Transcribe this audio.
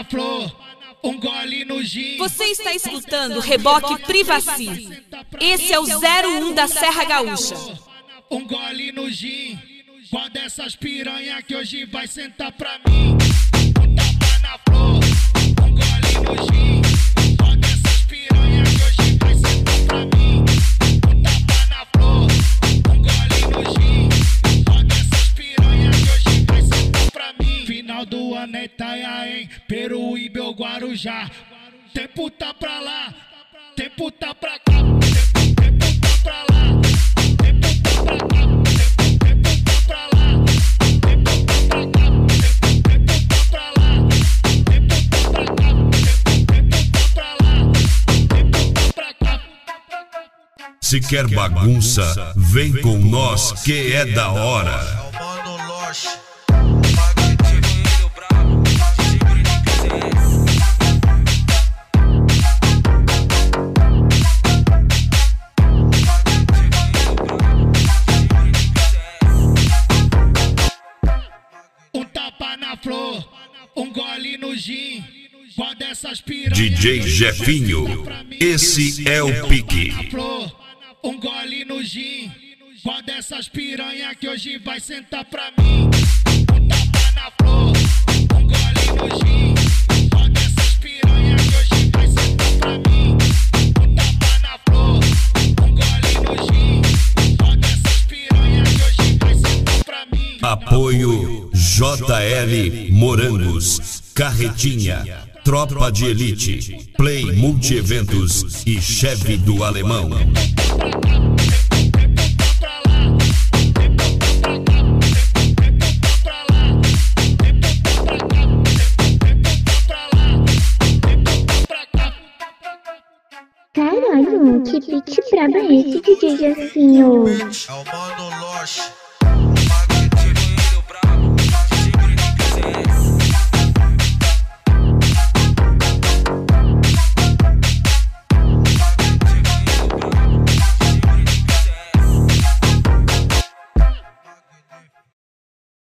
flor, um gole no gin. Você está escutando Reboque Privacy. Esse é o 01 da Serra Gaúcha. Um gole no gin. Qual dessas piranha que hoje vai sentar pra mim? Um tapa na flor, um gole no gin. Qual dessas piranha que hoje vai sentar pra mim? Um tapa na flor, um gole no gin. Qual dessas piranha que hoje vai sentar pra mim? Final do ano é Itanhaém, Peruíbe ou Guarujá. Tempo tá pra lá, tempo tá pra cá. Tempo tá pra lá, tempo tá pra cá. Se quer bagunça, vem com nós que é da hora. Um tapa na flor, um gole no gin. Qual dessas piranha DJ Jefinho, esse é o pique. Um gole no gin. Qual dessas piranha que hoje vai sentar pra mim? Um tapa na flor, um gole no gin. Qual dessas piranha que hoje vai sentar pra mim? Um tapa na flor, um gole no gin. Qual dessas piranha que hoje vai sentar pra mim? Apoio JL Morangos, Carretinha, Tropa de Elite, Play Multieventos e Chevy do Alemão. Caralho, que beat brabo é esse, DJ Jefinho? É o Mano Loche.